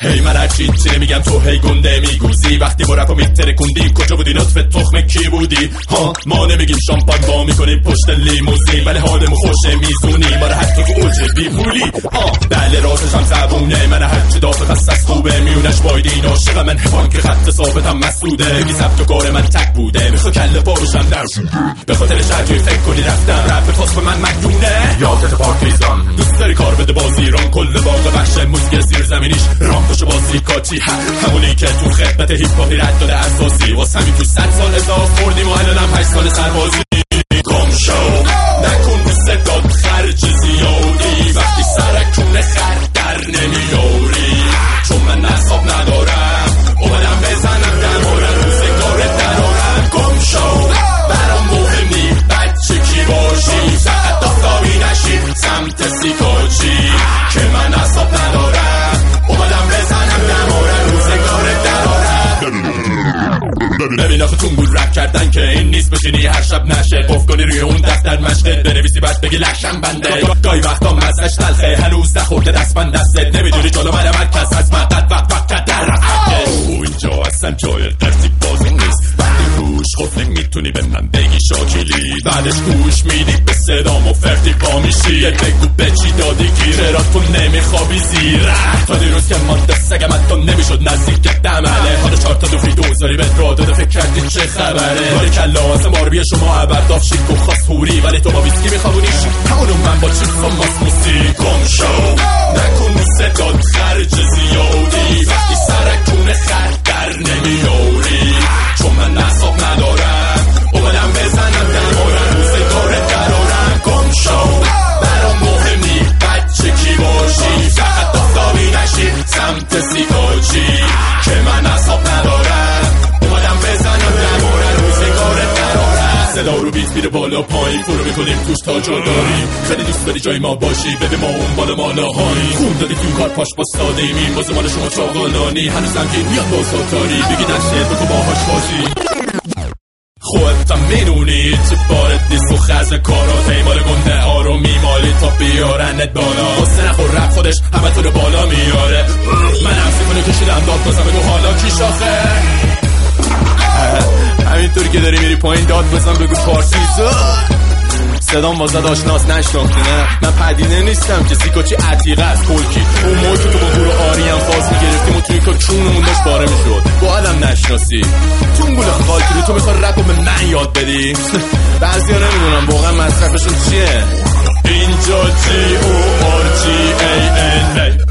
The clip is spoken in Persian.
هی من هرچی نمیگم تو هی گنده میگوزی. وقتی با رپا میترکوندی کجا بودی نطفه تخم کی بودی؟ ها ما نمیگیم شامپان با میکنیم پشت لیموزین، ولی حالمو خوشه میزونی ما رو حتی تو اوج بیپولی. ها بله راسش هم زبونه من هرچی دافت خصص خوبه میونش بایدین عاشق من حفان که خط ثابتم مسعوده. بگی سبت و کار من تک بوده میخوا کله باروشم درشون به خاطر شرجوی فکر کنی رفتم رپ پاس به من مدونه یادت پارتیزان. دوست داری کار بده باز ایران کل باغ بخش موسیقی زیر زمینیش رامپوش بازی کاچی همونی که تو خدمت هیپ هاپی رد داده اساسی واسه همین تو 100 سال اضافه خوردیم و الانم 8 سال سربازی. گم شو نکن صدات خرج زیادی وقتی سرکونه خر در نمیاری، چون من اعصاب ندارم اومدم بزنم دمار روزگار درارم. گم شو برام مهمی بچه کی باشی فقط آفتابی نشی سمت سیکاچی که من اعصاب ندارم اومدم بزنم دمار روزگار درارم. ببین آخه تونگول رپ کردن که این نیست بشینی هر شب نشه قف کنی روی اون دفتر مشقت بنویسی بعد بگی لشم بنده. گاهی وقتا مزش تلخه هنوز نخورده دستبند دستت نمیدونی جلو من مرکز از مقد وقت در رفته. اینجا اصلا جای قرصی بازی نیست وقتی روش خود نمیتونی به من بگی شاکیلی بعدش گوش میدی به صدام و فردی پا میشی بگو به چی دادی گیر چرا تو نمیخوابی زیره تا دیروز که ماده سگم حتی نمیشد نزدیک دمله حالا 4 تا دوری دوزاری بهت را داده فکر کردی چه خبره باری کلا از ماربی شما عبرداف شیک و خاص هوری ولی تو با ویسکی میخوابونیش همونو من با چیپس و ماسموسی. گم شو نکن صدات خرج زیادی وقتی سرکونه خر در نمیاری، چون من اعصاب ندارم اومدم بزنم دمارم روزگار درارم. گم شو برام مهمی بچه کی باشی فقط آفتابی نشی سمت سیکاچی که من اعصاب ندارم اومدم بزنم دمارم روزگار درارم. صدا رو بیت میره بالا پایین فرو میکنیم توش تا جا داریم خیلی دوست داری جای ما باشی ببین ما اون بالا مالا هایی خون دادی تو کار پاش با ساده ایم باز مال شما چاقالانی هنوزم که میاد با ساتاری بگی نشه بگو باهاش باشی خودتم میدونی چه بارت نیست و خرز کارات ایمال گنده ها رو میمالی تا بیارنت بالا حسن نخور رب خودش همه تو رو بالا میاره من هم سیمونو کشیدم داد بازم بگو حالا کی شاخه همینطوری که داری میری پایین داد بزن بگو پارسیزو صدام واسه آشناس نشناختی نه من پدیده نیستم که سیکاچی عتیقه از کلکی اون موقع که تو با گروه آریم فاز میگرفتیم و توی کار چونمون داشت باره میشد با آدم نشناسی تو اون گوله خالکیری تو میخوای رپ رو به من یاد بدی بعضی ها نمیدونم واقعا مصرفشون چیه اینجا G-O-R-G-A-N